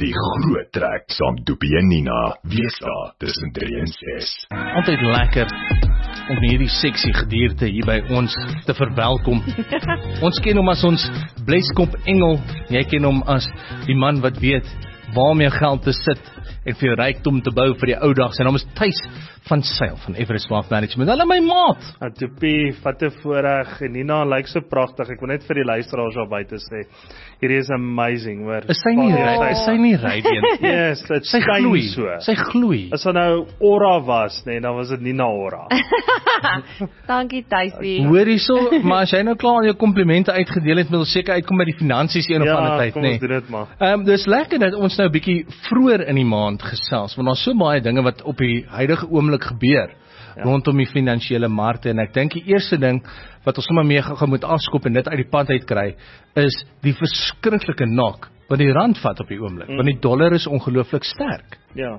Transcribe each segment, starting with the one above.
Die groot trek saam Doopie en Nina, wees daar tussen 3 en 6. Altyd lekker om hierdie seksie gedierte hier by ons te verwelkom. Ons ken hom as ons blyskop engel, jy ken hom as die man wat weet waar om jou geld te sit en vir jou rykdom te bou vir die ou dag. Sy naam is Thys van Sail van Everest Wealth Management. Hulle my maat. Doopie, wat 'n voorreg. Nina lyk so pragtig. Ek wil net vir die luisteraars daar buite sê, hierdie is amazing, hoor. Is sy nie radiant? Yes, dit Sy skyn gloei. so. Sy gloei. As daar nou aura was, nee, dan was dit Nina aura. Dankie Thuisie. Hoor hierso, maar as jy nou klaar al jou komplimente uitgedeel het, moet ons seker uitkom by die finansies een of ander tyd, kom nee. ons doen dit maar. Dis lekker dat ons nou 'n bietjie vroeër in die maand gesels, want daar's so baie dinge wat op die huidige oomblik gebeur rondom die finansiële markte, en ek dink die eerste ding wat ons sommer mee gaan moet afskop en dit uit die pad uitkry, is die verskriklike nok wat die rand vat op die oomblik, want die dollar is ongelooflik sterk. Ja.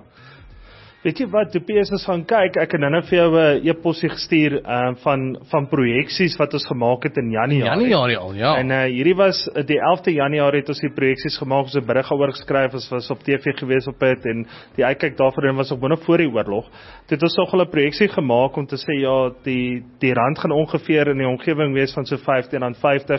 Weet jy wat, Doopie, as ons gaan kyk, ek het nou vir jou 'n e-posjie gestuur van projeksies wat ons gemaak het in Januarie al, ja. En hierdie was die 11de Januarie het ons die projeksies gemaak, ons het 'n berig oor geskryf, ons was op TV gewees op dit, en die uitkyk daarvoor was ook binne voor die oorlog. Dit het ons nog 'n projeksie gemaak om te sê, ja, die rand gaan ongeveer in die omgewing wees van so R15.50,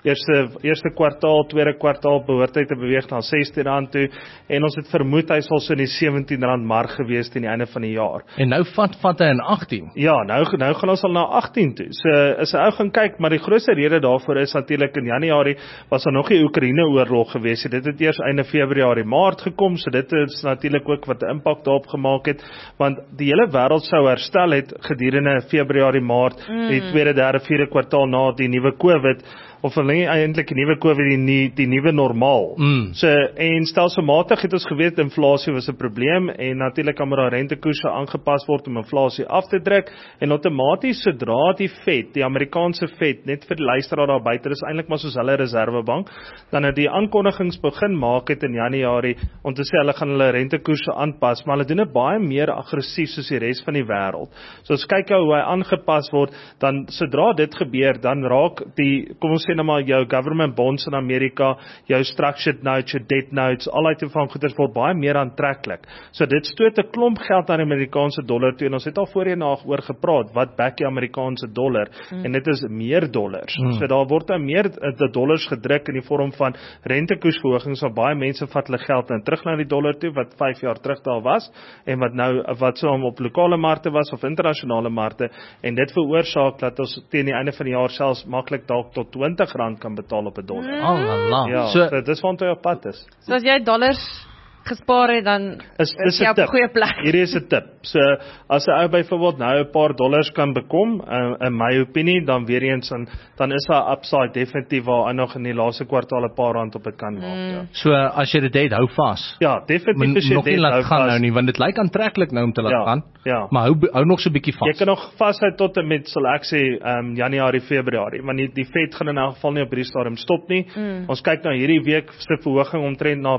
eerste kwartaal, tweede kwartaal behoort hy te beweeg na R16 toe, en ons het vermoed hy sal so in die R17 mark gewees in die einde van die jaar. En nou vat hy in 18. Ja, nou gaan ons al na 18 toe. So as 'n ou gaan kyk, maar die grootste rede daarvoor is natuurlik in Januarie was daar nog die Oekraïne-oorlog gewees. Dit het eers einde Februarie, Maart gekom, so dit is natuurlik ook wat 'n impak daarop gemaak het, want die hele wêreld sou herstel het gedurende Februarie, Maart, die tweede, derde, vierde kwartaal na die nuwe COVID, of eintlik die nuwe COVID, die nuwe normaal. So, en stelselmatig het ons geweet, inflasie was 'n probleem, en natuurlik kan maar rentekoerse aangepas word om inflasie af te druk, en outomaties sodra die Fed, die Amerikaanse Fed, net vir die luisteraar daar buite, is eintlik maar soos hulle reservebank, dan het die aankondigings begin maak het in Januarie, om te sê hulle gaan hulle rentekoerse aanpas, maar hulle doen dit baie meer aggressief soos die res van die wêreld. So as kyk hoe hy aangepas word, dan sodra dit gebeur, dan raak die, kom ons sê nou maar, jou government bonds in Amerika, jou structured notes, jou debt notes, al die van goeders word baie meer aantreklik. So dit stoot 'n klomp geld aan die Amerikaanse dollar toe, en ons het al voorheen oor gepraat, wat back die Amerikaanse dollar, en dit is meer dollars. So daar word dan meer die dollars gedruk in die vorm van rentekoersverhogings, waar baie mense vat hulle geld en terug na die dollar toe, wat 5 jaar terug daar was, en wat so op lokale markte was, of internasionale markte, en dit veroorsaak dat ons teen die einde van die jaar selfs maklik dalk tot R20 kan betaal op 'n dollar. Ja, so dis want hy op pad is. So as jy dollars gespaar het, dan is jy op 'n goeie plek. Hierdie is 'n tip. So as 'n ou byvoorbeeld nou 'n paar dollars kan bekom, in my opinie, dan weer eens dan is daar upside definitief waar hy nog in die laaste kwartaal 'n paar rand op dit kan maak. Ja. So as jy dit het, hou vas. Ja, definitief as jy nog nie laat gaan nou nie, want dit lyk aantreklik nou om te laat gaan. Ja. Maar hou nog so 'n bietjie vas. Jy kan nog vashou tot en met, sal ek sê, Januarie, Februarie, want die Fed gaan in elk geval nie op hierdie stadium stop nie. Ons kyk na hierdie week se verhoging omtrent na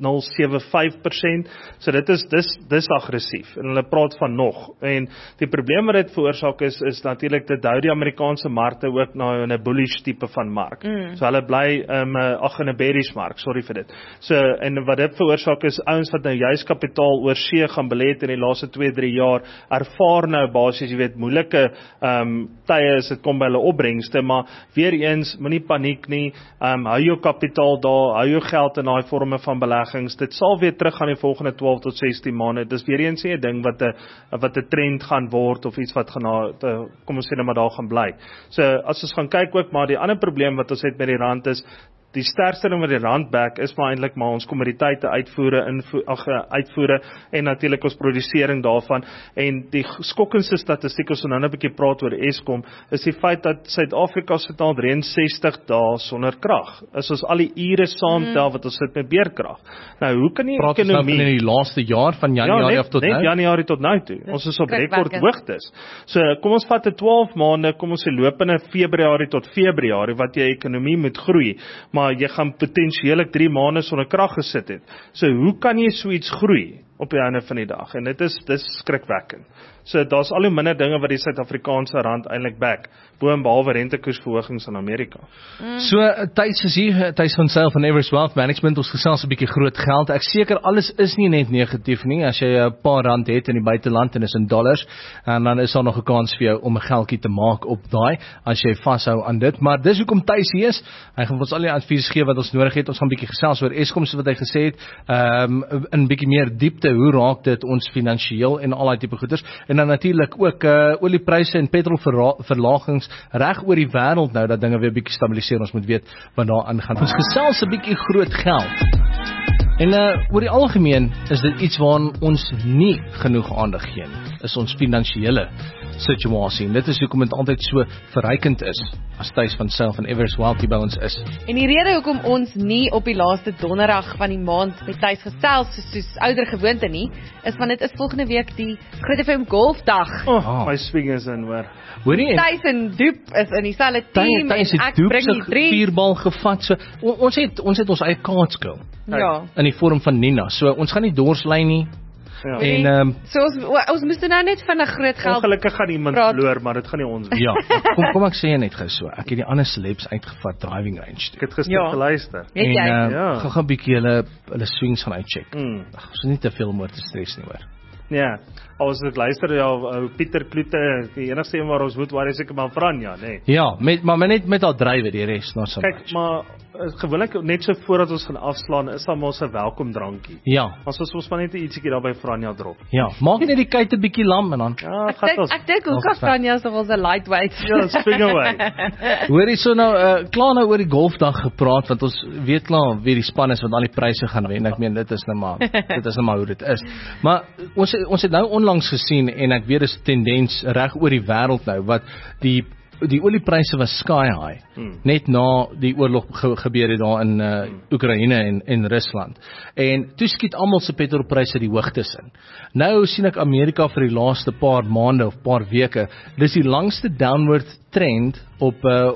0.075%. So dit is aggressief, en hulle praat van nog. En die probleem wat dit veroorsaak is natuurlik dit hou die Amerikaanse markte ook na 'n bullish tipe van mark. So hulle bly in 'n bearish mark, sorry vir dit. So, en wat dit veroorsaak is ouens wat nou juis kapitaal oor see gaan belê het in die laaste 2-3 jaar, ervaar nou basies, jy weet, moeilike tye as dit kom by hulle opbrengste, maar weer eens, moenie paniek nie, hou jou kapitaal daar, hou jou geld in daai vorme van beleggings, dit sal weer terug gaan die volgende 12 tot 16 maande, dis weer eens 'n ding wat 'n trend gaan word, of iets wat gaan, kom ons sê maar daar gaan bly. So, as ons gaan kyk ook, maar die ander probleem wat ons het met die rand is, die sterkste ding met die rand back is maar eintlik maar ons kommoditeite uitvoere en natuurlik ons produsering daarvan, en die skokkendste statistiek as ons nou 'n bietjie praat oor Eskom, is die feit dat Suid-Afrika sit al 63 dae sonder krag, as ons al die ure saamtel wat ons sit met beerkrag. Nou, hoe kan die ekonomie... Praat ons nou in die laaste jaar van Januarie af tot nou? Net Januarie tot nou toe. Ons is op rekordhoogtes. So, kom ons vat 'n 12 maande, kom ons sê lopende Februarie tot Februarie, wat jy ekonomie moet groei, maar jy gaan potensiëlik 3 maande sonder krag gesit het. So hoe kan jy so iets groei? op die einde van die dag, en dit is skrikwekkend. So daar's al hoe minder dinge wat die Suid-Afrikaanse rand eintlik back, bo en behalwe rentekoersverhogings in Amerika. So, Thys is hier, Thys van Sail van Everest Wealth Management, ons gesels 'n bietjie groot geld. Ek seker alles is nie net negatief nie, as jy 'n paar rand het in die buiteland en is in dollars, en dan is daar nog 'n kans vir jou om 'n geldjie te maak op daai, as jy vashou aan dit. Maar dis hoekom Thys hier is. Hy gaan ons al die advies gee wat ons nodig het. Ons gaan 'n bietjie gesels oor Eskom, so wat hy gesê het, in 'n bietjie meer diepte, hoe raak dit ons finansiëel en al daai tipe goeders. En dan natuurlik ook oliepryse en petrolverlagings reg oor die wêreld nou, dat dinge weer 'n bietjie stabiliseer. Ons moet weet wat daar aangaan. Ons gesels 'n bietjie groot geld. En oor die algemeen is dit iets waaraan ons nie genoeg aandag gee nie, is ons finansiële situasie. En dit is hoekom dit altyd so verrykend is, as Thys van Sail van Everest Wealth by ons is. En die rede hoekom ons nie op die laaste donderdag van die maand met Thys gesels soos ouer gewoonte nie, is want dit is volgende week die Groot FM Golfdag. My swing is in, hoor. Hoorie, Thys en Doep is in dieselfde team en ek bring die 3. vierbal gevat. So ons het ons eie kaartspel in die vorm van Nina. So ons gaan nie dorslei nie. Ja. En so ons moes nou net van 'n groot geld. Ongelukkig gaan iemand verloor, maar dit gaan nie ons wees. ja, kom ek sê net gou so. Ek het die ander celebs uitgevat driving range toe. Ek het gister geluister. Weet jy? En gaan 'n bietjie hulle swings gaan uitcheck. Ag, so nie te veel om oor te stres nie, hoor. Ja, as ek luister, Pieter Kloete, die enigste een waar ons moet waar is ek maar Franja, nee. Ja, maar net met haar drywe, die res nou so. Kyk, maar gewoonlik net so voordat ons gaan afslaan, is daar mos 'n welkom drankie. Ja. Maar soos ons maar net ietsiekie daar by Franja drop. Ja, maak net die kuite bietjie lam en dan. Ja, Ek dink hoe kan Franja so 'n lightweight. Ja, spring away. Hoorie, so nou klaar nou oor die golfdag gepraat, want ons weet klaar wie die span is wat al die pryse gaan wen. Ek meen dit is nou maar hoe dit is. Maar ons het nou onlangs gesien, en ek weet dis 'n tendens reg oor die wêreld nou, wat die oliepryse was sky high, net na die oorlog gebeur het daar in Oekraïne en Rusland. En toe skiet almal se petrolpryse die hoogtes in. Nou sien ek Amerika vir die laaste paar maande of paar weke, dis die langste downward trend op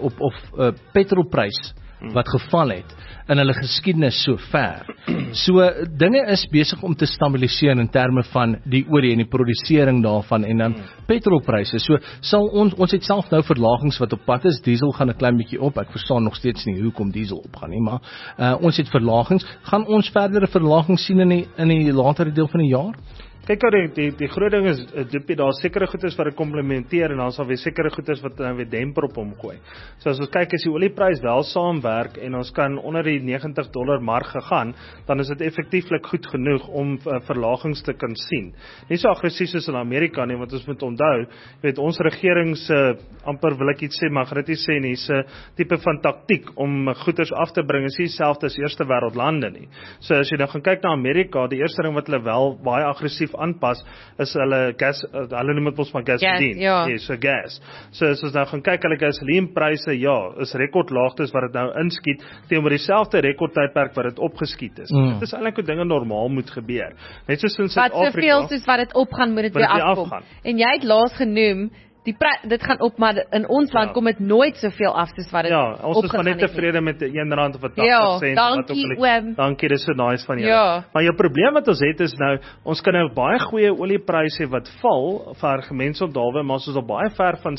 petrolprys wat geval het in hulle geskiedenis so ver. So dinge is besig om te stabiliseer in terme van die olie en die produsering daarvan en dan petrolpryse. So sal ons het self nou verlagings wat op pad is. Diesel gaan 'n klein bietjie op. Ek verstaan nog steeds nie hoekom diesel opgaan nie, maar ons het verlagings. Gaan ons verdere verlagings sien in die latere deel van die jaar? Kyk, die groot ding is, daar sekere goedes wat dit komplementeer, en dan sal weer sekere goedes wat nou weer demper op hom gooi. So as ons kyk, as die olieprys wel saamwerk, en ons kan onder die $90 mark gegaan, dan is dit effektieflik goed genoeg om verlagings te kan sien. Nie so aggressief soos in Amerika nie, want ons moet onthou, ons regerings, amper wil ek iets sê, maar gaan dit nie sê nie, se tipe van taktiek om goeders af te bring, is nie dieselfde as eerste wêreldlande nie. So as jy nou gaan kyk na Amerika, die eerste ding wat hulle wel baie aggressief aanpas, is hulle gas, hulle noem dit ons maar gasoline. So gas. So as ons nou gaan kyk, hulle gasolienpryse, is rekordlaagtes wat dit nou inskiet, teenoor dieselfde rekordtydperk wat dit opgeskiet is. Dit is eintlik hoe dinge normaal moet gebeur. Net soos in Suid-Afrika. Wat soveel soos wat dit opgaan, moet dit weer afkom. En jy het laas genoem, dit gaan op, maar in ons land kom dit nooit soveel af soos wat dit ons is maar net tevrede met R1 of 80 sent. Dankie oom. Dankie, dis so nice van julle. Maar jou probleem wat ons het is nou, ons kan nou baie goeie oliepryse wat val, vir gemeensopdalwe, maar ons is al baie ver van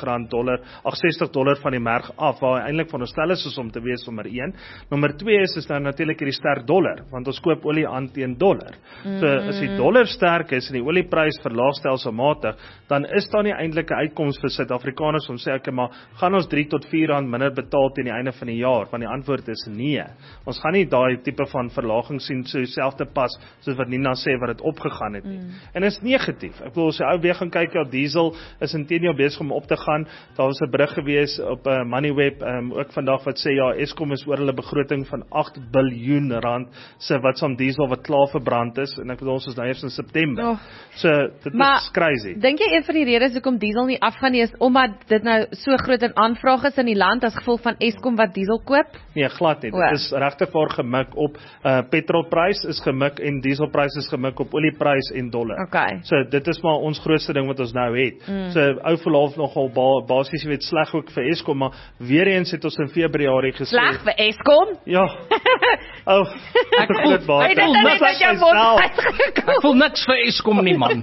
$60 van die merk af, waar eintlik van ons stel is om te wees nommer 1. Nommer 2 is nou natuurlik hierdie sterk dollar, want ons koop olie aan teen dollar. So as die dollar sterk is en die olieprys verlaag stelselmatig, dan is daar nie eintlik 'n uitkoms vir Suid-Afrikaners om sê, okay, maar gaan ons R3 tot R4 minder betaal teen die einde van die jaar? Want die antwoord is nee. Ons gaan nie daai tipe van verlaging sien so dieselfde pas soos wat Nina sê wat dit opgegaan het nie. En dit is negatief. Ek bedoel, as jy weer gaan kyk, diesel is intedeel besig om op te gaan. Daar was 'n berig gewees op Moneyweb ook vandag wat sê Eskom is oor hulle begroting van R8 biljoen se wat saam diesel wat klaar verbrand is, en ek bedoel ons is nou eers in September. So dit is crazy. Dink jy een van die redes hoekom diesel diesel nie afgaan nie, is omdat dit nou so groot in aanvraag is in die land as gevolg van Eskom wat diesel koop? Nee, glad nie. Dit is regtig waar gemik op petrolprys is gemik en dieselprys is gemik op olieprys en dollar. Okay. So dit is maar ons grootste ding wat ons nou het. So ou verlaaf nogal basies jy weet sleg ook vir Eskom, maar weer eens het ons in Februarie gesê. Sleg vir Eskom? Ja. Ek voel niks vir Eskom nie, man.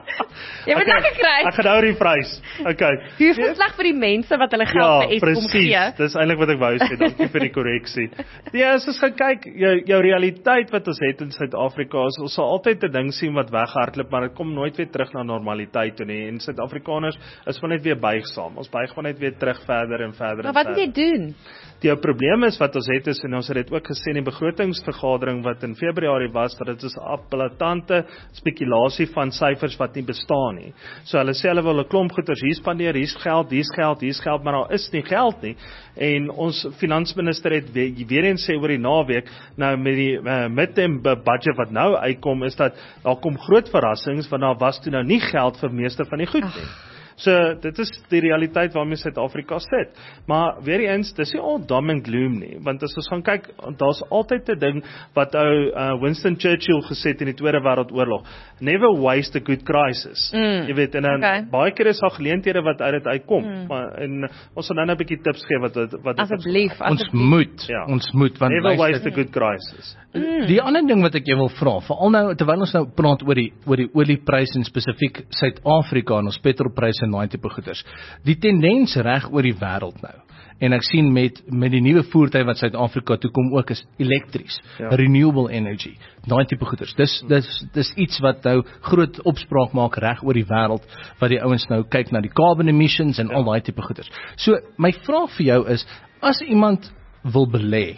Jy moet lekker kry. Ek gaan nou die prys. Okay. Hoe voel sleg vir die mense wat hulle geld vir Eskom gee? Ja, presies. Dis eintlik wat ek wou sê. Dankie vir die korreksie. Ja, as ons gaan kyk, jou realiteit wat ons het in Suid-Afrika, is ons sal altyd 'n ding sien wat weghardloop, maar dit kom nooit weer terug na normaliteit toe nie. En Suid-Afrikaners is van net weer buigsaam. Ons buig van net weer terug verder en verder. Maar wat moet jy doen? Die probleem is wat ons het is, en ons het dit ook gesê in die begrotingsvergadering wat in Februarie was, dat dit is 'n blaatante spekulasie van syfers wat nie bestaan nie. So hulle sê hulle wil 'n klomp goeders hier spandeer, hier's geld, maar daar is nie geld nie. En ons finansminister het weer eens sê oor die naweek, nou met die midterm budget wat nou uitkom, is dat daar kom groot verrassings, want daar was toe nou nie geld vir meeste van die goed nie. So, dit is die realiteit waarmee Suid-Afrika sit. Maar weer eens, dis nie al doom en gloom nie, want as ons gaan kyk, daar's altyd 'n ding wat Winston Churchill gesê het in die Tweede Wêreldoorlog, never waste a good crisis. Jy weet, en dan baie keer is daar geleenthede wat uit dit uitkom, maar en ons sal nou 'n bietjie tips gee wat Asseblief. Ons moet want never waste a good crisis. Die ander ding wat ek jou wil vra, veral nou terwyl ons nou praat oor die oliepryse en spesifiek Suid-Afrika en ons petrolpryse en daai tipe goeders. Die tendens reg oor die wêreld nou. En ek sien met die nuwe voertuie wat Suid-Afrika toe kom ook is elektries, renewable energy, daai tipe goeders. Dis iets wat nou groot opspraak maak reg oor die wêreld, wat die ouens nou kyk na die carbon emissions en al daai tipe goeders. So my vraag vir jou is, as iemand wil belê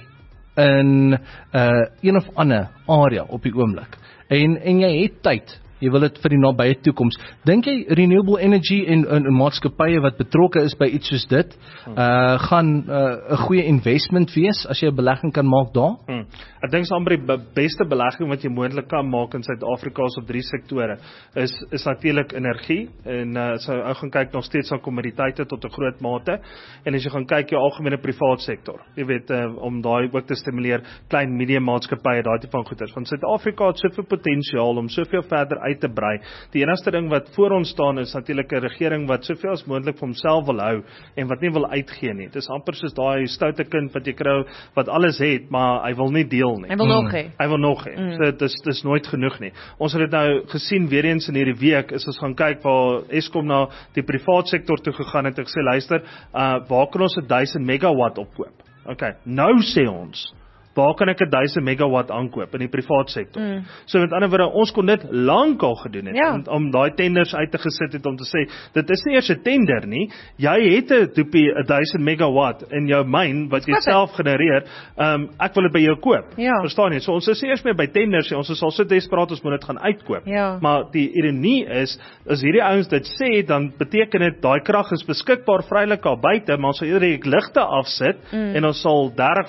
in een of ander area op die oomblik en jy het tyd, jy wil dit vir die nabye toekoms, dink jy renewable energy en maatskappye wat betrokke is by iets soos dit gaan 'n goeie investment wees as jy 'n belegging kan maak daar? Ek dink amper die beste belegging wat jy moontlik kan maak in Suid-Afrika op 3 sektore is natuurlik energie en so ou gaan kyk nog steeds aan kommoditeite tot 'n groot mate en as jy gaan kyk jou algemene privaat sektor, jy weet om daai ook te stimuleer, klein medium maatskappye, daai tipe van goeders. Want Suid-Afrika het soveel potensiaal om soveel verder uit te brei. Die enigste ding wat voor ons staan is natuurlik 'n regering wat soveel as moontlik vir homself wil hou en wat nie wil uitgee nie. Dit is amper soos daai stoute kind wat jy kry wat alles het, maar hy wil nie deel nie. Hy wil nog hê. Hy wil nog hê. So dit is nooit genoeg nie. Ons het dit nou gesien weer eens in hierdie week, is ons gaan kyk waar Eskom na die privaat sektor toe gegaan het en gesê luister, waar kan ons 1000 megawatt opkoop? Okay, nou sê ons waar kan ek 1000 megawatt aankoop in die privaat sektor? So met ander woorde, ons kon dit lankal gedoen het, om daai tenders uit te gesit het om te sê, dit is nie eers 'n tender nie, jy het 'n 1000 megawatt in jou myn, wat jy self genereer, ek wil dit by jou koop, verstaan jy? So ons is nie eers meer by tenders, ons is al so desperaat, ons moet dit gaan uitkoop, maar die ironie is, as hierdie ouens dit sê, dan beteken dit, daai krag is beskikbaar vrylik al buite, maar ons sal eerder die ligte afsit, en ons sal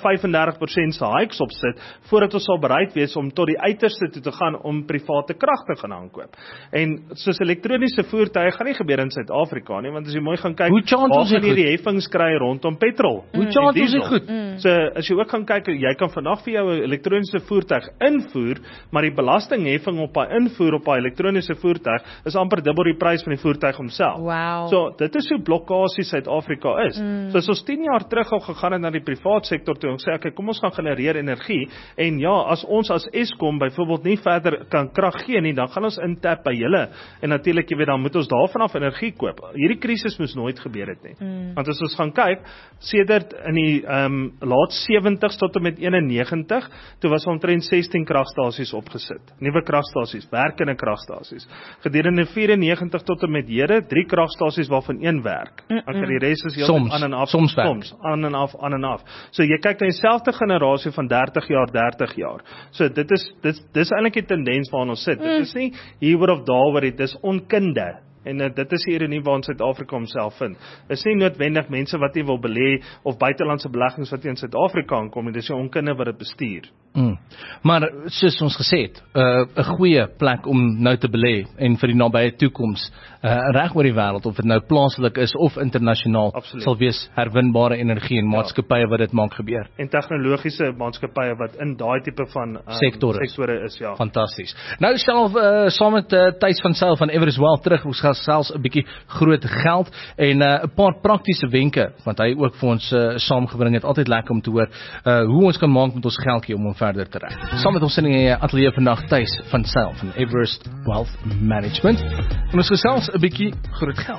30-35% hikes opsit, voordat ons sal bereid wees om tot die uiterste toe te gaan om private krag te gaan aankoop. En soos elektroniese voertuie gaan nie gebeur in Suid-Afrika nie, want as jy mooi gaan kyk, waar gaan jy die heffings kry rondom petrol? Hoe chance is dit goed? So as jy ook gaan kyk, jy kan vandag vir jou 'n elektroniese voertuig invoer, maar die belastingheffing op daai invoer op daai elektroniese voertuig is amper dubbel die prys van die voertuig homself. Wow. So dit is hoe blokkasie Suid-Afrika is. So as ons 10 jaar terug al gegaan het na die privaat sektor toe en sê, okay, kom ons gaan genereer energie, en ja, as ons as Eskom byvoorbeeld nie verder kan krag gee nie, dan gaan ons intap by julle, en natuurlik, jy weet, dan moet ons daarvan af energie koop. Hierdie krisis moes nooit gebeur het nie. Want as ons gaan kyk, sedert in die laat 70s tot en met 91, toe was omtrent 16 kragstasies opgesit. Nuwe kragstasies, werkende kragstasies. Gedurende 94 tot en met hede, 3 kragstasies waarvan 1 werk. Okay, die res is heeltyd aan en af. Soms aan en af. So jy kyk na dieselfde generasie van 30 jaar. So dis eintlik die tendens waarna ons sit. Dit is nie hieroor of daaroor, dit is onkunde. En dit is die ironie waarin Suid-Afrika homself vind. Is nie noodwendig mense wat nie wil belê of buitelandse beleggings wat nie in Suid-Afrika aankom, dis die onkunde wat dit bestuur. Maar soos ons gesê het, 'n goeie plek om nou te belê en vir die nabye toekoms reg oor die wêreld, of dit nou plaaslik is of internasionaal, sal wees herwinbare energie en maatskappye wat dit maak gebeur. En tegnologiese maatskappye wat in daai tipe van sektore is, ja. Fantasties. Nou self saam met Thys van Sail van Everest Wealth terug, ons gaan selfs 'n bietjie groot geld en 'n paar praktiese wenke wat hy ook vir ons saamgebring het. Altyd lekker om te hoor hoe ons kan maak met ons geldjie om verder te ry. Saam met ons in die ateljee vandag Thys van Sail van Everest Wealth Management. En ons gesels 'n bietjie groot geld.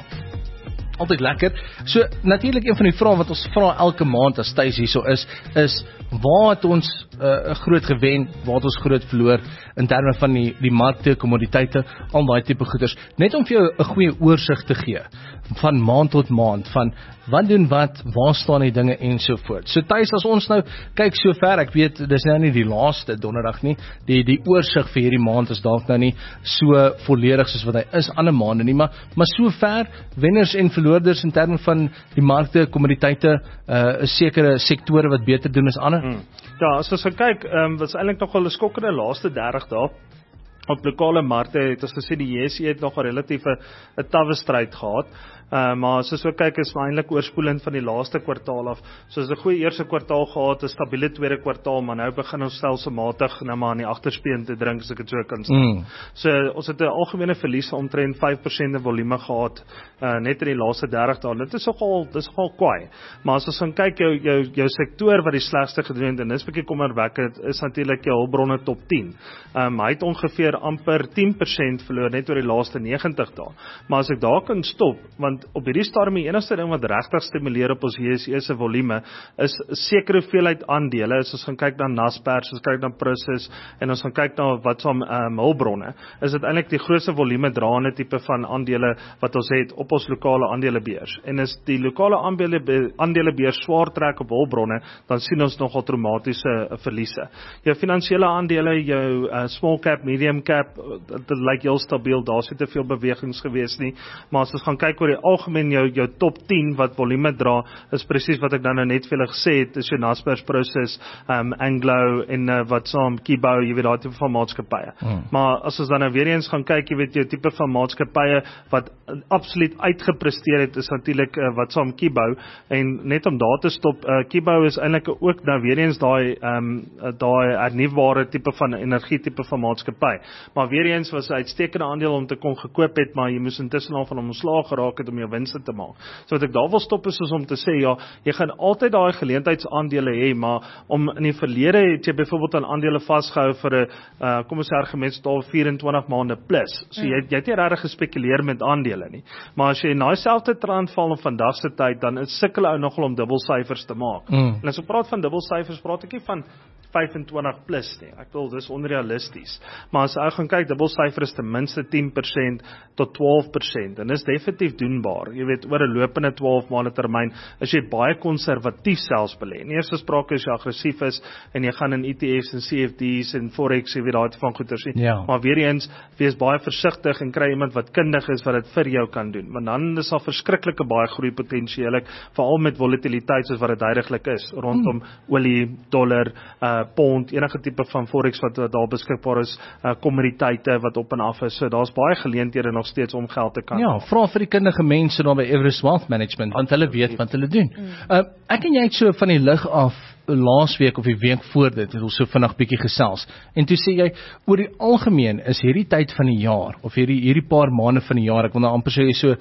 Altyd lekker. So natuurlik een van die vrae wat ons vra elke maand as Thys hierso is waar het ons groot gewen, waar het ons groot verloor in terme van die markte, kommoditeite, al daai tipe goeders. Net om vir jou 'n goeie oorsig te gee van maand tot maand, van wat doen wat, waar staan die dinge en so voort. So Thys, as ons nou kyk so ver, ek weet dis nou nie die laaste donderdag nie, die oorsig vir hierdie maand is dalk nou nie so volledig soos wat hy is ander maande nie, maar so ver, wenners en verloorders in terme van die markte, kommoditeite, sekere sektore wat beter doen as ander. Ja, as ons kyk, was eintlik nogal 'n skokkende laaste 30 dae. Op lokale markte het ons gesê die JSE het nog 'n relatief 'n tawwe stryd gehad. Maar as ons so kyk is eintlik oorspoelend van die laaste kwartaal af. So is 'n goeie eerste kwartaal gehad, 'n stabiele tweede kwartaal, maar nou begin ons stelselmatig nou maar aan die agterspeen te drink, as ek dit so kan sê. So ons het 'n algemene verlies van omtrent 5% in volume gehad net in die laaste 30 dae. Dit is nogal kwaai. Maar as ons gaan kyk jou sektor wat die slegste gedoen het, en dis bietjie kommerwekkend, is natuurlik jou hulpbronne top 10. Hy het ongeveer amper 10% verloor net oor die laaste 90 dae. Maar as ek daar kan stop, want op hierdie stadium die enigste ding wat regtig stimuleer op ons JSE se volume is sekere hoeveelheid aandele. As ons gaan kyk na Naspers, ons kyk na Prosus en ons gaan kyk na wat so hulpbronne, is dit eintlik die grootste volume draande tipe van aandele wat ons het op ons lokale aandelebeurs. En as die lokale aandelebeurs swaar trek op hulpbronne, dan sien ons nogal traumatiese verliese. Jou finansiële aandele, jou small cap, medium cap, dit lyk heel stabiel, daar is nie te veel bewegings gewees nie, maar as ons gaan kyk oor die algemeen jou top 10 wat volume dra, is presies wat ek dan nou net vir julle gesê het, is jou Naspers, Prosus, Anglo en wat saam Kibou, jy weet daai tipe van maatskappye. Maar as ons dan nou weer eens gaan kyk, jy weet jou tipe van maatskappye wat absoluut uitgepresteer het, is natuurlik wat saam Kibou, en net om daar te stop, Kibou is eintlik ook nou weer eens daai hernuwbare tipe van energie tipe van maatskappy. Maar weer eens was 'n uitstekende aandeel om te kon gekoop het, maar jy moes intussen al van hom ontslaag geraak het om jou winste te maak. So wat ek daar wil stop is om te sê, ja, jy gaan altyd daai geleentheidsaandele hê, maar om in die verlede het jy byvoorbeeld aan aandele vasgehou vir 'n kom ons sê argumentstal 24 maande plus. So jy het nie regtig gespekuleer met aandele nie. Maar as jy in daai selfde trend val op vandag se tyd, dan is sukkel ou nogal om dubbelsyfers te maak. En as ek praat van dubbelsyfers, praat ek nie van 25 plus nie. Ek bedoel, dis onrealisties. Maar as ou gaan kyk, dubbelsyfer is ten minste 10% tot 12%, en dis definitief doenbaar. Jy weet, oor 'n lopende 12 maande termyn is jy baie konservatief selfs belê. En eerste sprake is jy aggressief is en jy gaan in ETF's en CFD's en Forex, jy weet daai van goeders nie. Maar weer eens, wees baie versigtig en kry iemand wat kundig is wat dit vir jou kan doen. Want dan is daar verskriklike baie groei potensielik, veral met volatiliteit soos wat dit huidiglik is rondom olie, dollar, pond, enige tipe van Forex wat daar beskikbaar is, kommoditeite wat op en af is. So daar's baie geleenthede nog steeds om geld te kan. Ja, vra vir die kundige mense daar by Everest Wealth Management, want hulle weet wat hulle doen. Ek en jy het so van die lig af laasweek of die week voor dit het ons so vinnig bietjie gesels. En toe sê jy, oor die algemeen is hierdie tyd van die jaar of hierdie paar maande van die jaar, ek wil nou amper sê so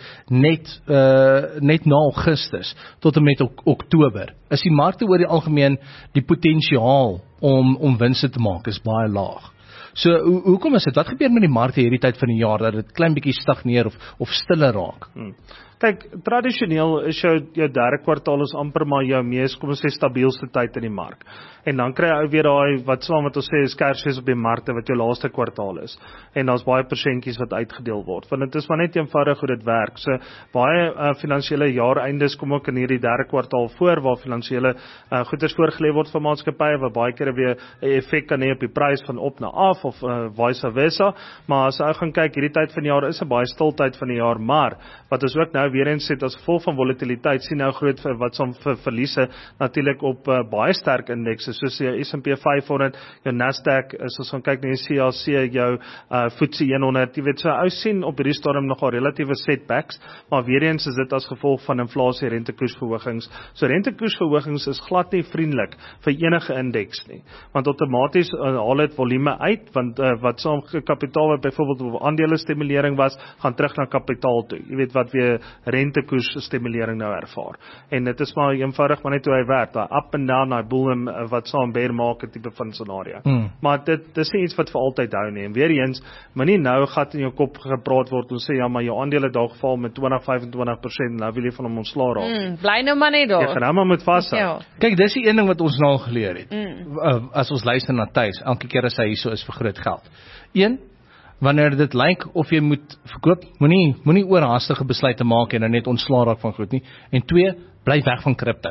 net na Augustus tot en met Oktober, is die markte oor die algemeen die potensiaal om winste te maak is baie laag. So hoekom is dit? Wat gebeur met die markte hierdie tyd van die jaar dat dit klein bietjie stagneer of stiller raak? Kyk, tradisioneel is jou derde kwartaal is amper maar jou mees, kom ons sê, stabielste tyd in die mark. En dan kry jy weer daai wat ons sê is Kersfees op die markte wat jou laaste kwartaal is. En daar's baie persentjies wat uitgedeel word. Want dit is maar net eenvoudig hoe dit werk. So baie finansiële jaareindes kom ook in hierdie derde kwartaal voor waar finansiële goederes voorgelê word vir maatskappye wat baie keer weer 'n effek kan hê op die prys van op na af of vice versa. Maar as jy gaan kyk, hierdie tyd van die jaar is 'n baie stil tyd van die jaar, maar wat ons ook nou weer eens sê as gevolg van volatiliteit sien nou groot verliese natuurlik op baie sterk indekse soos jou S&P 500, jou Nasdaq, as ons gaan kyk na die CAC, jou FTSE 100, jy weet, so ou sien op hierdie stadium nogal relatiewe setbacks, maar weer eens is dit as gevolg van inflasie, rentekoersverhogings. So rentekoersverhogings is glad nie vriendelik vir enige indeks nie, want outomaties haal dit volume uit, want wat saam kapitaal wat byvoorbeeld op aandele stimulering was, gaan terug na kapitaal toe. Jy weet wat weer rentekoers stimulering nou ervaar. En dit is maar eenvoudig maar net hoe hy werk, daai up and down, daai boom wat saam bear market tipe van scenario. Maar dit is nie iets wat vir altyd hou nie. En weer eens, moenie nou gat in jou kop gepraat word en sê ja, maar jou aandele daar geval met 20-25%, nou wil jy van hom ontslaa raak. Bly nou maar net daar. Jy gaan nou maar moet vashou. Ja. Kyk, dis die een ding wat ons nou al geleer het. As ons luister na Thys, elke keer as hy hierso is vir groot geld. 1, wanneer dit lyk of jy moet verkoop, moenie oorhaastige besluite maak en dan net ontslaa raak van goed nie. En 2, bly weg van crypto.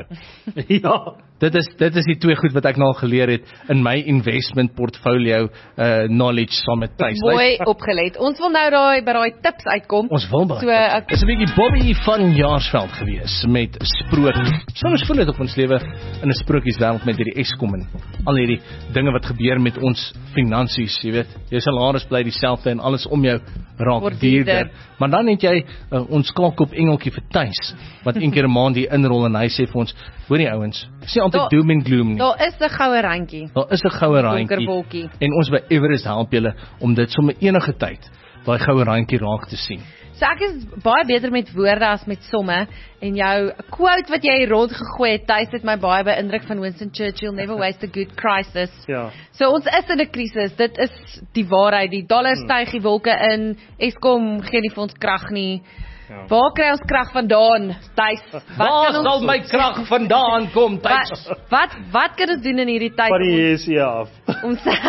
Ja. Dit is die 2 goed wat ek nou al geleer het in my investment portfolio knowledge saam met Thys. Mooi opgelet. Ons wil nou by daai tips uitkom. Ons wil So, Dit is 'n bietjie Bobby van Jaarsveld gewees met sprokie. Soms voel dit op ons lewe in 'n sprokieswêreld met hierdie Eskom en al hierdie dinge wat gebeur met ons finansies, jy weet. Jou salaris bly dieselfde en alles om jou raak duurder. Maar dan het jy ons skakelkop engeltjie vir Thys wat een keer 'n maand hier inrol en hy sê vir ons, hoorie ouens, dis nie altyd doom and gloom nie. Daar is 'n goue randjie. Daar is 'n goue randjie. Donkerwolkie. En ons by Everest help julle om dit sommer enige tyd daai goue randjie raak te sien. So ek is baie beter met woorde as met somme en jou quote wat jy rondgegooi het, Thys het my baie beïndruk van Winston Churchill, never waste a good crisis. Ja. So ons is in 'n krisis, dit is die waarheid, die dollar styg die wolke in, Eskom gee nie vir ons krag nie. Ja. Waar kry ons krag vandaan, Thys? Waar sal my krag vandaan kom, Thys? Wat kan ons doen in hierdie tyd Van die ESE af. om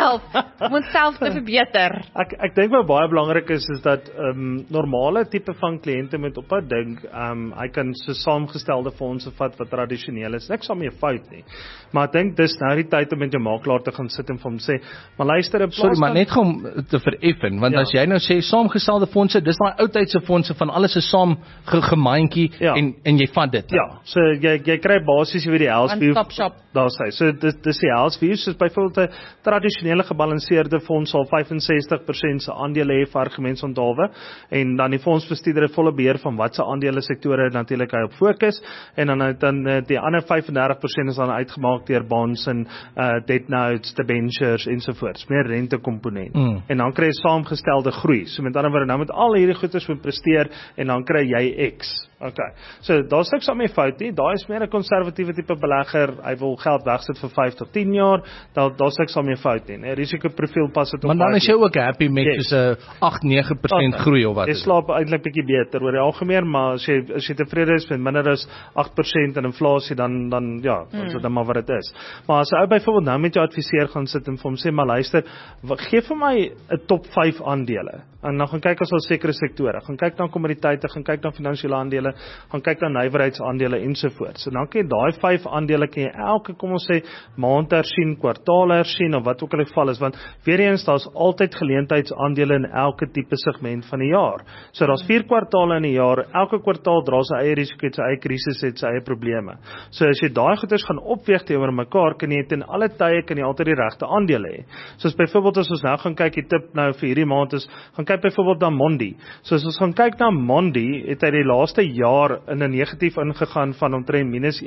onsself te verbeter? Ek dink wat baie belangrik is dat normale tipe van kliënte moet ophou dink, hy kan so saamgestelde fondse vat wat tradisioneel is. Niks aan mee fout nie. Maar ek dink dis nou die tyd om met jou makelaar te gaan sit en vir hom sê, maar luister in plaas Sorry, maar net om te vereffen, want as jy nou sê saamgestelde fondse, dis daai ou tydse fondse van alles is saam gemaintjie en jy vat dit. Ja, so jy kry basies weer die health view. One stop shop. Daar sê. So dis die health view, soos byvoorbeeld 'n tradisionele gebalanseerde fonds sal 65% se aandele hê vir argumentsonthaalwe en dan die fondsbestuurder het volle beheer van watse aandele sektore natuurlik hy op fokus en dan die ander 35% is dan uitgemaak deur bonds en debt notes, debentures ensovoorts, meer rentekomponent. En dan kry jy saamgestelde groei. So met ander woorde, nou met al hierdie goeders moet presteer en dan kry jy X. Okay. So daar's niks aan my fout nie. Daai is meer 'n konservatiewe tipe belegger. Hy wil geld wegsit vir 5 tot 10 jaar. Daar's niks aan my fout nie. 'n Risikoprofiel pas dit op. Maar dan is jy ook happy met so 'n 8-9% groei of wat? Jy slaap eintlik bietjie beter oor die algemeen, maar as jy tevrede is met minder as 8% in inflasie dan ja, dan is dit maar wat dit is. Maar as jy byvoorbeeld nou met jou adviseur gaan sit en vir hom sê, maar luister, gee vir my 'n top 5 aandele. En dan gaan kyk as ons sekere sektore, gaan kyk na kommoditeite, gaan kyk na finansiële aandele, gaan kyk na nywerheidsaandele ensovoorts. So dan kan jy daai 5 aandele kan jy elke, kom ons sê, maand hersien, kwartaal hersien of wat ook al die geval is, want weer eens daar's altyd geleentheidsaandele in elke tipe segment van die jaar. So daar's 4 kwartale in die jaar, elke kwartaal dra sy eie risiko, sy eie krisis, sy eie probleme. So as jy daai goeders gaan opweeg teenoor mekaar, kan jy ten alle tye kan jy altyd die regte aandele hê. Soos byvoorbeeld as ons nou gaan kyk, die tip nou vir hierdie maand is, gaan kyk byvoorbeeld na Mondi. So as ons gaan kyk na Mondi, het hy die laaste jaar in 'n negatief ingegaan van omtrent minus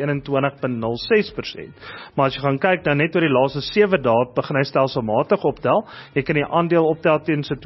21.06%. Maar as jy gaan kyk dan net oor die laaste 7 dae begin hy stelselmatig optel. Jy kan die aandeel optel teen so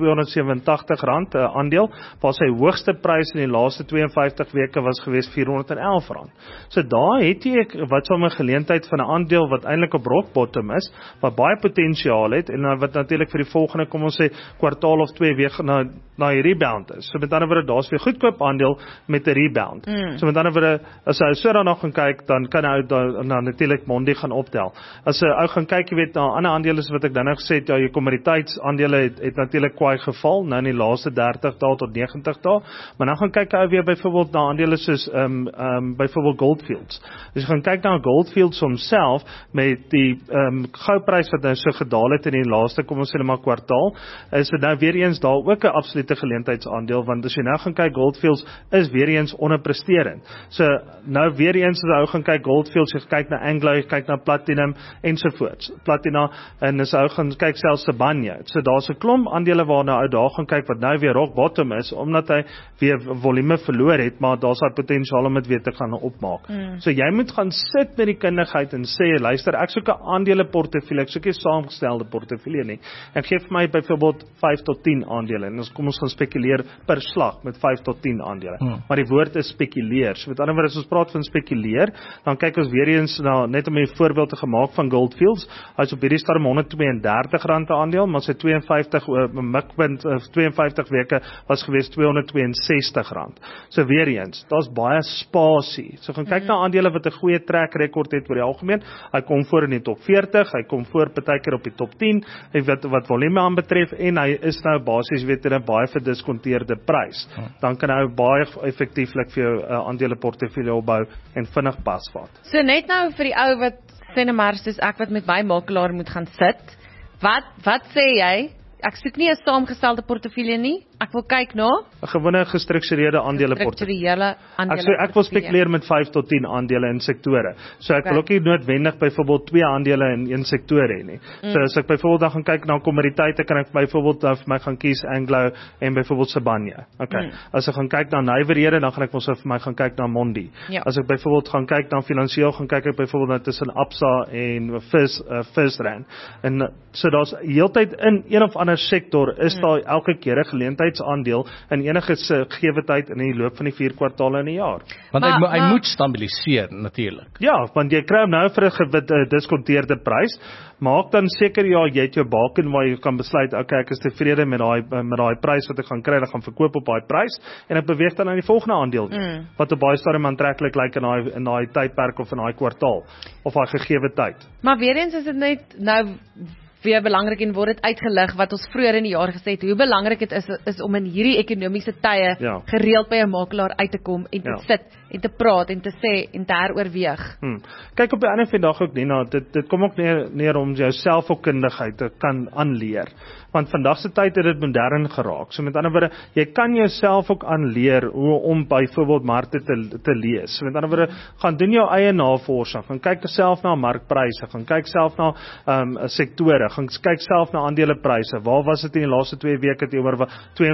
R287 'n aandeel, waar sy hoogste prys in die laaste 52 weke was gewees R411. So daar het jy wat so 'n geleentheid van 'n aandeel wat eintlik op rock bottom is, wat baie potensiaal het en wat natuurlik vir die volgende, kom ons sê, kwartaal of 2 weer na die rebound is. So met ander woorde, daar's weer goedkoop aandeel met 'n rebound. So met ander woorde, as hy so daarna gaan kyk, dan kan hy dan natuurlik Mondi gaan optel. As 'n ou gaan kyk, jy weet, na ander aandele wat ek dan nou gesê het, ja, jou kommoditeitsaandele het natuurlik kwai geval, nou in die laaste 30 dae tot 90 dae, maar dan gaan kyk hy weer byvoorbeeld na aandele soos byvoorbeeld Goldfields. As jy gaan kyk na Goldfields homself met die goudprys wat nou so gedaal het in die laaste, kom ons sê maar kwartaal, is dit nou weer eens daar ook 'n absolute geleentheidsaandeel, want as jy nou gaan kyk, Goldfields is weer eens onderpresterend. So nou weer eens as jy gaan kyk Goldfields, jy kyk na Anglo, jy kyk na Platinum ensovoorts. Platina, en as jy gaan kyk selfs Sibanye. So daar's 'n klomp aandele waarna ou daar gaan kyk wat nou weer rock bottom is, omdat hy weer volume verloor het, maar daar's daai potensiaal om dit weer te gaan opmaak. So jy moet gaan sit met die kundigheid en sê, luister, ek soek 'n aandeleportefeulje, ek soek nie saamgestelde portefeulje nie. Ek gee vir my byvoorbeeld 5 tot 10 aandele, en kom ons gaan spekuleer per slag met 5 tot 10 aandele. Maar die woord is spekuleer. So met ander woorde, as ons praat van spekuleer, dan kyk ons weer eens na, net om 'n voorbeeld te gemaak van Goldfields, hy's op hierdie stadium R132 'n aandeel, maar sy 52 weke was gewees R262. So weer eens, daar's baie spasie. So gaan kyk na aandele wat 'n goeie track record het oor die algemeen. Hy kom voor in die top 40, hy kom voor partykeer op die top 10, wat volume aanbetref, en hy is nou basies weet in 'n baie verdiskonteerde prys. Dan kan hy baie effektieflik vir jou aandeleportefeulje opbou en vinnig pasvat. So net nou vir die ou wat sê net maar soos ek wat met my makelaar moet gaan sit. Wat sê jy? Ek soek nie 'n saamgestelde portefeulje nie. Ek wil kyk na 'n gewone gestruktureerde aandeleportefeulje. Ek wil spekuleer met 5 tot 10 aandele in sektore. So ek wil ook nie noodwendig byvoorbeeld 2 aandele in een sektor hê nie. So as ek byvoorbeeld dan gaan kyk na kommoditeite, kan ek byvoorbeeld vir my gaan kies Anglo en byvoorbeeld Sibanye. As ek gaan kyk na nywerhede, dan gaan ek mos vir my gaan kyk na Mondi. As ek byvoorbeeld gaan kyk na finansiëel, gaan kyk ek byvoorbeeld na tussen Absa en FirstRand. En so daar's heeltyd in een of ander sektor is daar elke keer 'n geleentheidsaandeel in enige gegewe tyd in die loop van die 4 kwartale in 'n jaar. Want hy moet stabiliseer natuurlik. Ja, want jy kry hom nou vir 'n gediskonteerde prys. Maak dan seker jy het jou baken waar jy kan besluit, okay, ek is tevrede met daai prys wat ek gaan kry, ek gaan verkoop op daai prys en ek beweeg dan na die volgende aandeel wat op baie stadium aantreklik lyk in daai tydperk of in daai kwartaal of daai gegewe tyd. Maar weer eens is dit net nou weer belangrik en word dit uitgelig wat ons vroeër in die jaar gesê het, hoe belangrik dit is om in hierdie ekonomiese tye gereeld by 'n makelaar uit te kom en te sit en te praat en te sê en te heroorweeg. Kyk op die ander vandag ook nie, dit kom ook neer om jou selfopkundigheid te kan aanleer. Want vandag se tyd het dit modern geraak. So met ander woorde, jy kan jouself ook aanleer hoe om byvoorbeeld markte te lees. So met ander woorde, gaan doen jou eie navorsing, gaan kyk self na markpryse, gaan kyk self na sektore, gaan kyk self na aandelepryse. Waar was dit in die laaste 2 weke teenoor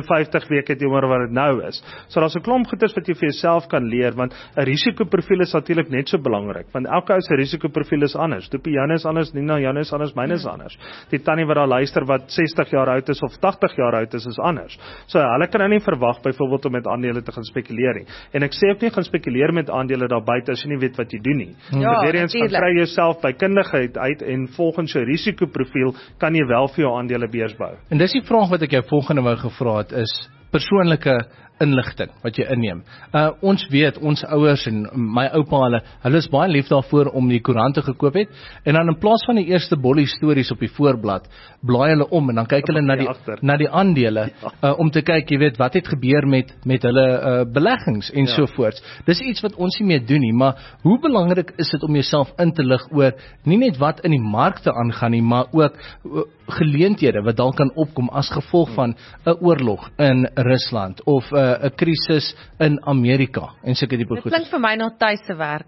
52 weke teenoor wat dit nou is? So daar's 'n klomp goeders wat jy vir jouself kan leer, want 'n risikoprofiel is natuurlik net so belangrik, want elke ou se risikoprofiel is anders. Dopie Jan is anders, Nina Jan is anders, myne is anders. Die tannie wat daar luister wat 60 jaar oud is of 80 jaar oud is anders. So hulle kan nou nie verwag byvoorbeeld om met aandele te gaan spekuleer nie. En ek sê ook nie gaan spekuleer met aandele daar buite as jy nie weet wat jy doen nie. Ja, weer eens gaan kry jouself by kundigheid uit en volgens jou risikoprofiel kan jy wel vir jou aandele beurs bou. En dis die vraag wat ek jou volgende wou gevra het is persoonlike inligting wat jy inneem. Ons weet, ons ouers en my oupa, hulle is baie lief daarvoor om die koerante gekoop het, en dan in plaas van die eerste bollie stories op die voorblad, blaai hulle om en dan kyk hulle na die aandele, om te kyk, jy weet, wat het gebeur met hulle beleggings en sovoorts. Dis iets wat ons nie meer doen nie, maar hoe belangrik is dit om jouself in te lig oor, nie net wat in die markte aangaan nie, maar ook geleenthede wat dalk kan opkom as gevolg van 'n oorlog in Rusland, of 'n krisis in Amerika en sulke tipe goed. Dit klink vir my na tuise werk.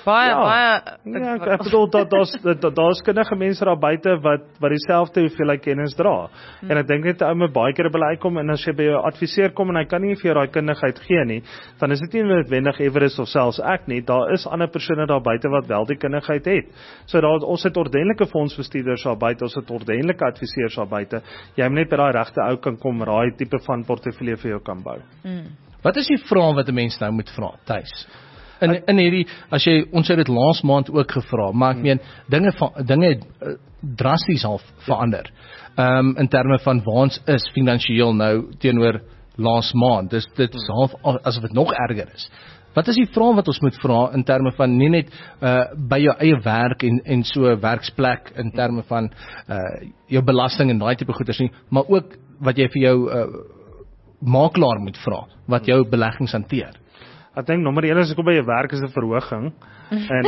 Baie ek bedoel daar's kundige mense daar buite wat dieselfde hoeveelheid kennis dra. En ek dink net 'n ou moet baie keer by hulle uitkom, en as jy by jou adviseur kom en hy kan nie vir jou daai kundigheid gee nie, dan is dit nie noodwendig Everest of selfs ek nie. Daar is ander persone daar buite wat wel die kundigheid het. So ons het ordentlike fondsbestuurders daar buite, ons het ordentlike adviseurs daar buite. Jy moet net by daai regte ou kan kom, daai tipe van portefeulje vir jou kan bou. Wat is die vraag wat 'n mens nou moet vra, Thys? in hierdie, as jy, ons het dit laas maand ook gevra, maar ek meen, dinge het drasties half verander, in terme van waar ons is finansieel nou, teenoor laas maand, dit is half, asof dit nog erger is. Wat is die vraag wat ons moet vra in terme van nie net by jou eie werk en so werksplek in terme van jou belasting en daai tipe goeders nie, maar ook wat jy vir jou makelaar moet vra, wat jou beleggings hanteer. Ek dink nommer 1 as ek kom by jou werk is 'n verhoging. En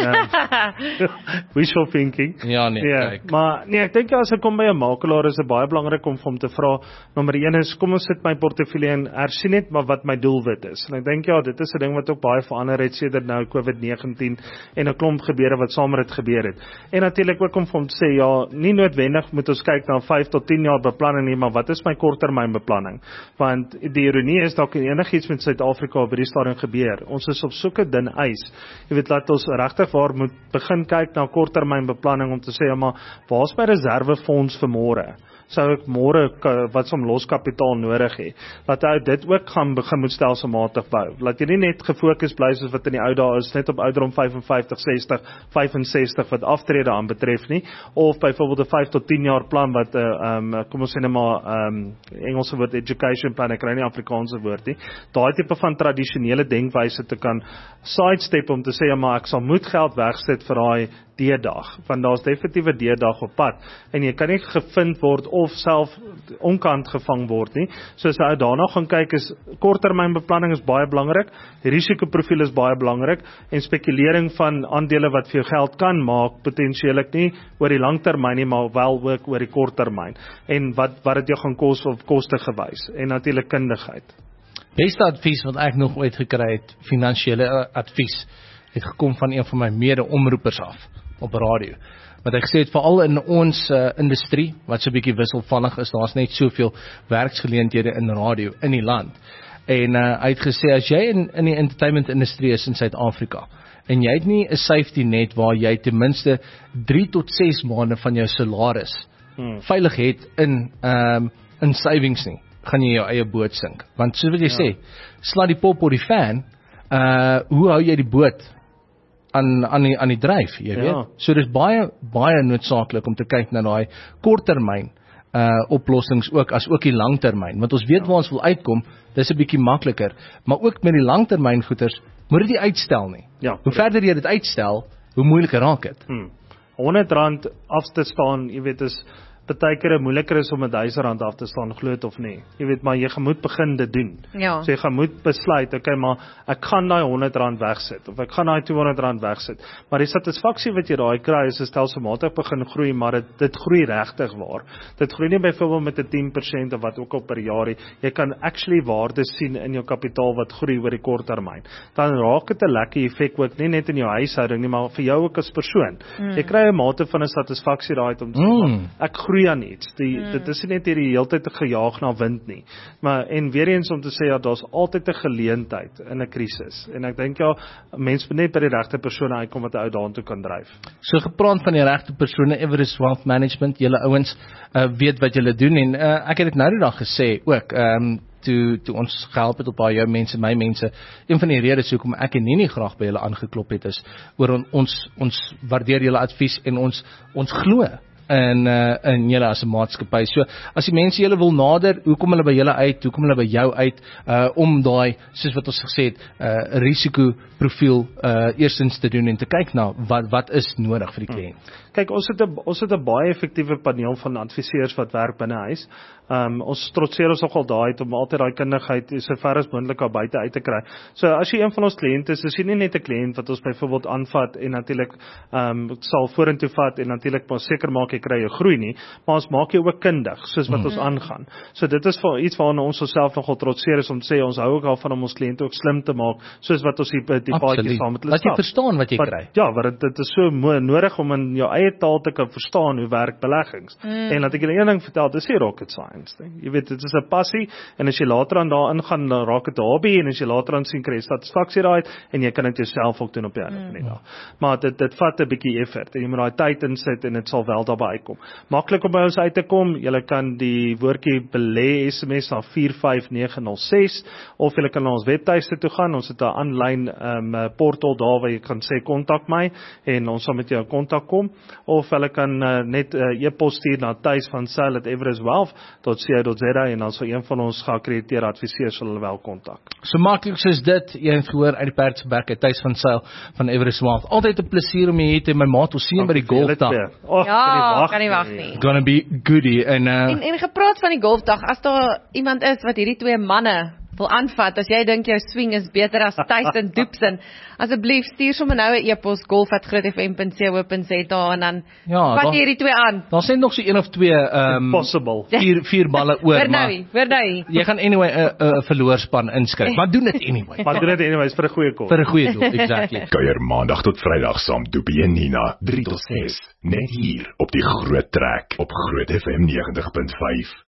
wishful thinking. Ja, nee, kyk. Maar nee, ek dink as ek kom by 'n makelaar is dit baie belangrik om hom te vra. Nommer 1 is kom ons sit my portefeulje en hersien net maar wat my doelwit is. En ek dink dit is 'n ding wat ook baie verander het sedert nou COVID-19 en 'n klomp gebeure wat saam met dit gebeur het. En natuurlik ook om hom te sê nie noodwendig moet ons kyk na 5 tot 10 jaar beplanning nie, maar wat is my korttermynbeplanning? Want die ironie is dalk enigiets met Suid-Afrika op hierdie stadium gebeur. Ons is op soeke dun ys. Jy weet laat ons regtig waar moet begin kyk na korttermynbeplanning om te sê maar waar is my reservefonds vir môre? Sou ek môre wat som loskapitaal nodig het. Laat hy dit ook gaan begin moet stelselmatig bou. Laat jy nie net gefokus bly soos wat in die ou dae is net op ouderdom 55, 60, 65 wat aftrede aan betref nie of byvoorbeeld 'n 5 tot 10 jaar plan wat kom ons sê net maar Engelse woord education plan, ek kry nie Afrikaanse woord nie. Daai tipe van tradisionele denkwyse te kan sidestep om te sê maar ek sal moet geld wegsit vir daai D-dag, want daar's definitief 'n D-dag op pad en jy kan nie gevind word of self onkant gevang word nie. So as jy daarna gaan kyk is korttermynbeplanning is baie belangrik, risikoprofiel is baie belangrik en spekulering van aandele wat vir jou geld kan maak potensiëlik nie oor die langtermyn nie, maar wel ook oor die korttermyn. En wat dit jou gaan kos op koste gewys en natuurlik kundigheid. Beste advies wat ek nog ooit gekry het, finansiële advies, het gekom van een van my mede-omroepers af op radio. Wat ek gesê het, veral in ons industrie, wat so 'n bietjie wisselvallig is, daar's net soveel werksgeleenthede in radio in die land. En hy het gesê, as jy in die entertainment industrie is in Suid-Afrika, en jy het nie 'n safety net waar jy ten minste 3 tot 6 maande van jou salaris veilig het in savings nie, gaan jy jou eie boot sink. Want soos wat jy sê, sla die pop op die fan, hoe hou jy die boot aan die dryf, jy weet? So dis baie noodsaaklik om te kyk na daai korttermyn oplossings ook, as ook die langtermyn, want ons weet waar ons wil uitkom, dis 'n bietjie makliker, maar ook met die langtermyn goeders, moet dit nie uitstel nie. Hoe verder jy dit uitstel, hoe moeiliker raak dit. R100 af te staan, jy weet, is partykeer moeiliker is om R1000 af te staan, glo dit of nie. Jy weet, maar jy moet begin dit doen. So jy moet besluit, okay, maar ek gaan daai R100 wegsit, of ek gaan daai R200 wegsit. Maar die satisfaksie wat jy daai kry, is stelselmatig begin groei, maar dit groei regtig waar. Dit groei nie byvoorbeeld met 'n 10% of wat ook al per jaar nie. Jy kan actually waarde sien in jou kapitaal wat groei oor die kort termyn. Dan raak dit 'n lekker effek ook, nie net in jou huishouding nie, maar vir jou ook as persoon. Jy kry 'n mate van 'n satisfaksie daai om te sê, ek groei aan iets. Dit is nie net hierdie heeltyd te gejaag na wind nie. Maar en weer eens om te sê daar's altyd 'n geleentheid in 'n krisis. En ek dink mense moet net by die regte persone uitkom wat 'n ou daartoe kan dryf. So gepraat van die regte persone, Everest Wealth Management, julle ouens weet wat julle doen en ek het dit nou die dag gesê ook, toe ons gehelp het op baie jou mense, my mense, een van die redes hoekom ek en nie graag by julle aangeklop het is, oor ons waardeer julle advies en ons glo in julle as 'n maatskappy. So as die mense julle wil nader, hoe kom hulle by julle uit, hoe kom hulle by jou uit, om daai, soos wat ons gesê het, risikoprofiel eerstens te doen en te kyk na wat is nodig vir die kliënt. Kyk, ons het 'n baie effektiewe paneel van adviseurs wat werk binne huis. Ons trotseer ons nogal daai om altyd daai kundigheid so ver as moontlik daar buite uit te kry. So as jy een van ons kliënte is jy nie net 'n kliënt wat ons byvoorbeeld aanvat en natuurlik sal vorentoe vat en natuurlik maar seker maak jy kry jou groei nie, maar ons maak jou ook kundig soos wat ons aangaan. So dit is vir iets waarna ons osself nogal trotseer is om te sê ons hou ook al van om ons kliënte ook slim te maak soos wat ons die paadjies saam met hulle stap. Laat jy verstaan wat jy kry. Ja, want dit is so nodig om in jou eie taal te kan verstaan hoe werk beleggings. En laat ek julle een ding vertel, dis nie rocket science. belangrikste. Jy weet, dit is 'n passie en as jy later aan daarin gaan, dan raak dit 'n hobby en as jy later aan sien kry jy satisfaksie daai en jy kan dit jouself ook doen op die einde van die dag. Maar dit vat 'n bietjie effort en jy moet daai tyd insit en dit sal wel daarby uitkom. Maklik om by ons uit te kom. Jy kan die woordjie belê SMS na 45906 of jy kan na ons webtuiste toe gaan. Ons het 'n aanlyn portal daar waar jy kan sê kontak my en ons sal met jou kontak kom of hulle kan net e-pos stuur na tuis@everestwealth.co.za en dan sal een van ons geakkrediteerde adviseurs hulle wel kontak. So maklik soos dit, jy het gehoor uit die Perdseberg, Tuis van Sail van Everest Wealth. Altyd 'n plesier om jy hier te my maat, ons sien by die golfdag. Kan nie wag nie. Gonna be goodie en gepraat van die golfdag, as daar iemand is wat hierdie twee manne wil aanvat, as jy dink jou swing is beter as Tyson Doopson, asseblief stuur sommer nou 'n e-pos golf@grootfm.co.za en dan vat jy hierdie twee aan. Daar sien nog so een of twee possible. Vier balle oor, hoor nou. Jy gaan anyway 'n verloorspan inskryf, maar doen dit anyway. Maar doen dit anyways vir 'n goeie kos. Vir 'n goeie doel, exactly. Kuier maandag tot Vrydag saam Doopie en Nina 3 tot 6 net hier op die Groot Trek op Groot FM 90.5.